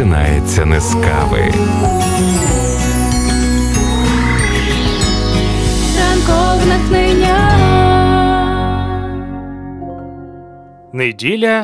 починається не з кави. Ранкове натхнення. Неділя,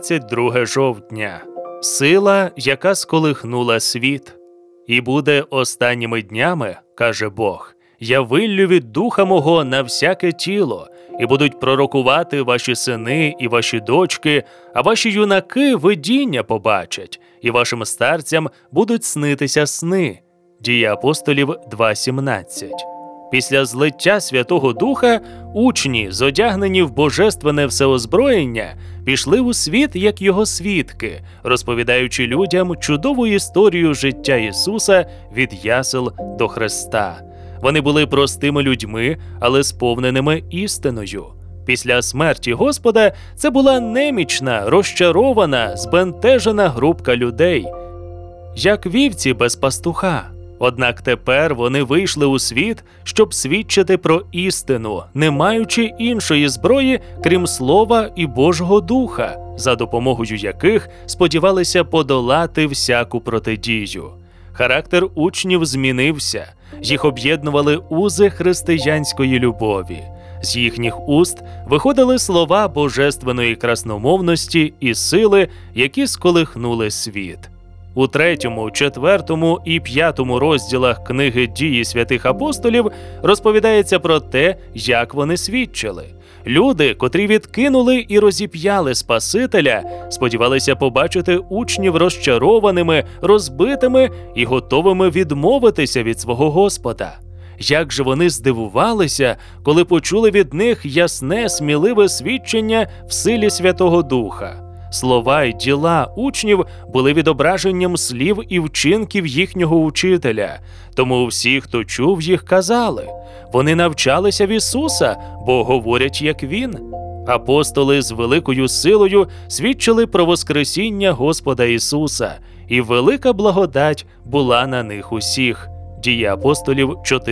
22 жовтня. Сила, яка сколихнула світ. «І буде останніми днями, – каже Бог, – я виллю від духа мого на всяке тіло, і будуть пророкувати ваші сини і ваші дочки, а ваші юнаки видіння побачать, і вашим старцям будуть снитися сни». Дії апостолів 2:17. Після злиття Святого Духа учні, зодягнені в божественне всеозброєння, пішли у світ як його свідки, розповідаючи людям чудову історію життя Ісуса від ясел до Хреста. Вони були простими людьми, але сповненими істиною. Після смерті Господа це була немічна, розчарована, збентежена групка людей, як вівці без пастуха. Однак тепер вони вийшли у світ, щоб свідчити про істину, не маючи іншої зброї, крім Слова і Божого Духа, за допомогою яких сподівалися подолати всяку протидію. Характер учнів змінився, їх об'єднували узи християнської любові. З їхніх уст виходили слова божественної красномовності і сили, які сколихнули світ. У 3, 4 і 5 розділах книги «Дії святих апостолів» розповідається про те, як вони свідчили. Люди, котрі відкинули і розіп'яли Спасителя, сподівалися побачити учнів розчарованими, розбитими і готовими відмовитися від свого Господа. Як же вони здивувалися, коли почули від них ясне, сміливе свідчення в силі Святого Духа. Слова й діла учнів були відображенням слів і вчинків їхнього учителя. Тому всі, хто чув їх, казали: вони навчалися в Ісуса, бо говорять, як Він. Апостоли з великою силою свідчили про воскресіння Господа Ісуса, і велика благодать була на них усіх. Дії апостолів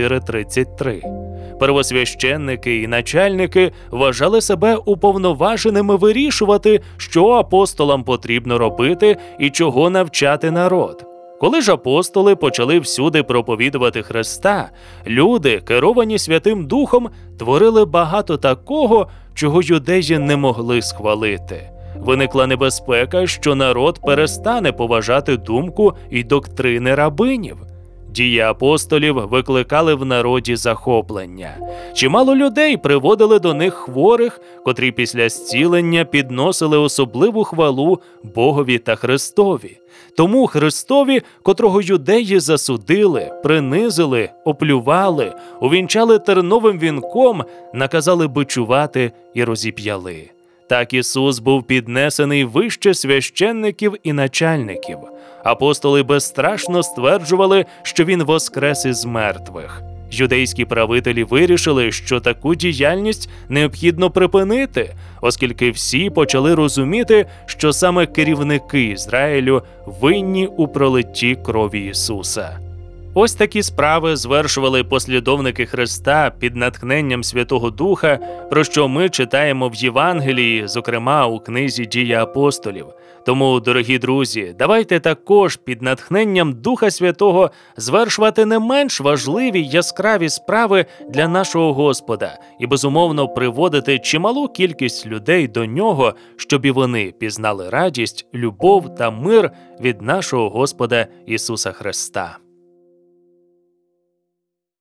4:33. Первосвященники і начальники вважали себе уповноваженими вирішувати, що апостолам потрібно робити і чого навчати народ. Коли ж апостоли почали всюди проповідувати Христа, люди, керовані Святим Духом, творили багато такого, чого юдеї не могли схвалити. Виникла небезпека, що народ перестане поважати думку і доктрини рабинів. Дії апостолів викликали в народі захоплення. Чимало людей приводили до них хворих, котрі після зцілення підносили особливу хвалу Богові та Христові. Тому Христові, котрого юдеї засудили, принизили, оплювали, увінчали терновим вінком, наказали бичувати і розіп'яли. Так Ісус був піднесений вище священників і начальників. Апостоли безстрашно стверджували, що Він воскрес із мертвих. Юдейські правителі вирішили, що таку діяльність необхідно припинити, оскільки всі почали розуміти, що саме керівники Ізраїлю винні у пролитті крові Ісуса. Ось такі справи звершували послідовники Христа під натхненням Святого Духа, про що ми читаємо в Євангелії, зокрема у книзі «Дії апостолів». Тому, дорогі друзі, давайте також під натхненням Духа Святого звершувати не менш важливі яскраві справи для нашого Господа і, безумовно, приводити чималу кількість людей до Нього, щоб і вони пізнали радість, любов та мир від нашого Господа Ісуса Христа.